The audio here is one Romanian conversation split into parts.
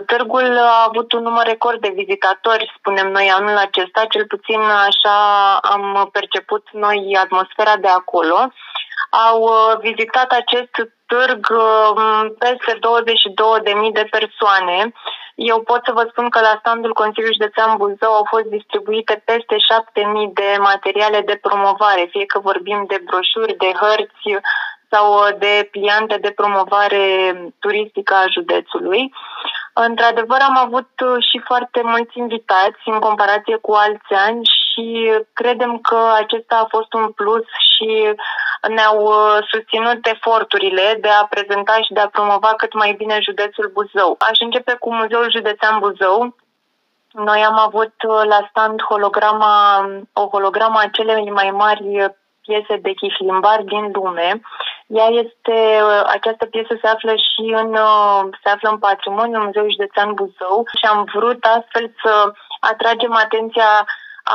Târgul a avut un număr record de vizitatori, spunem noi, anul acesta, cel puțin așa am perceput noi atmosfera de acolo. Au vizitat acest târg peste 22.000 de persoane. Eu pot să vă spun că la standul Consiliului Județean Buzău au fost distribuite peste 7.000 de materiale de promovare, fie că vorbim de broșuri, de hărți sau de pliante de promovare turistică a județului. Într-adevăr, am avut și foarte mulți invitați în comparație cu alți ani și credem că acesta a fost un plus și ne-au susținut eforturile de a prezenta și de a promova cât mai bine județul Buzău. Aș începe cu Muzeul Județean Buzău. Noi am avut la stand o hologramă a celei mai mari piese de chiflimbar din lume. Această piesă se află în patrimoniul Muzeului Județean Buzău și am vrut astfel să atragem atenția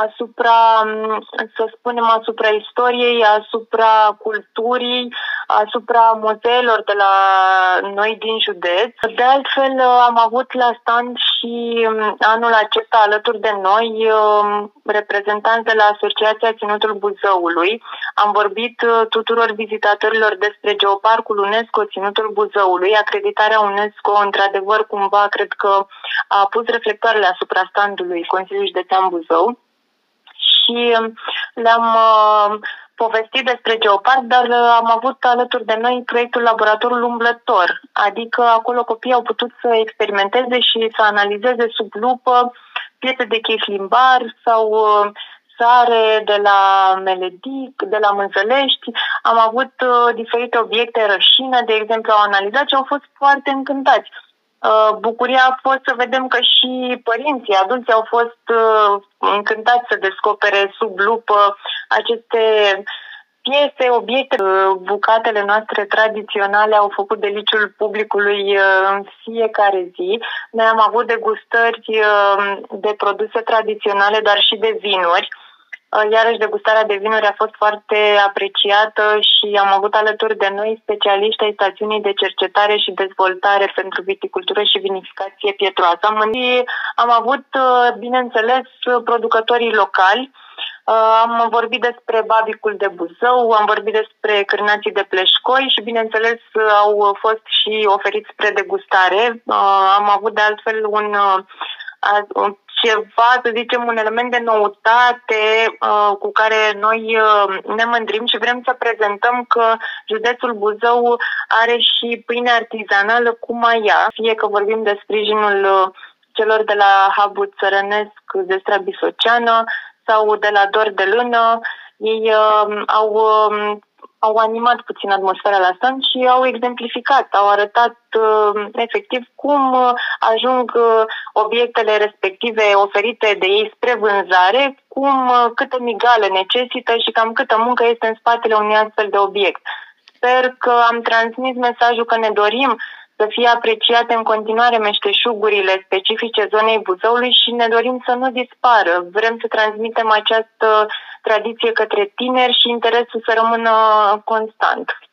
asupra istoriei, asupra culturii, asupra muzeelor de la noi din județ. De altfel, am avut la stand și anul acesta alături de noi reprezentanți de la Asociația Ținutul Buzăului. Am vorbit tuturor vizitatorilor despre Geoparcul UNESCO Ținutul Buzăului. Acreditarea UNESCO, într-adevăr, cumva, cred că a pus reflectoarele asupra standului Consiliului Județean Buzău. Și le-am povestit despre Geoparc, dar am avut alături de noi proiectul Laboratorul Umblător, adică acolo copiii au putut să experimenteze și să analizeze sub lupă piese de chiflimbar sau sare de la Meledic, de la Mânzălești. Am avut diferite obiecte, rășină, de exemplu, au analizat și au fost foarte încântați. Bucuria a fost să vedem că și părinții, adulții au fost încântați să descopere sub lupă aceste piese, obiecte. Bucatele noastre tradiționale au făcut deliciul publicului în fiecare zi. Noi am avut degustări de produse tradiționale, dar și de vinuri. Iarăși degustarea de vinuri a fost foarte apreciată și am avut alături de noi specialiști ai stațiunii de cercetare și dezvoltare pentru viticultură și vinificație Pietroasa. Am avut, bineînțeles, producătorii locali. Am vorbit despre babicul de Buzău, am vorbit despre cârnații de Pleșcoi și, bineînțeles, au fost și oferiți spre degustare. Am avut, de altfel, un element de noutate cu care noi ne mândrim și vrem să prezentăm că județul Buzău are și pâine artizanală cu maia, fie că vorbim de sprijinul celor de la Hub-ul țărănesc Zestrea Bisoceană sau de la Dor de Lână. Ei au animat puțin atmosfera la stand și au exemplificat, au arătat efectiv cum ajung obiectele respective oferite de ei spre vânzare, câtă migală necesită și cam câtă muncă este în spatele unui astfel de obiect. Sper că am transmis mesajul că ne dorim să fie apreciate în continuare meșteșugurile specifice zonei Buzăului și ne dorim să nu dispară. Vrem să transmitem această tradiție către tineri și interesul să rămână constant.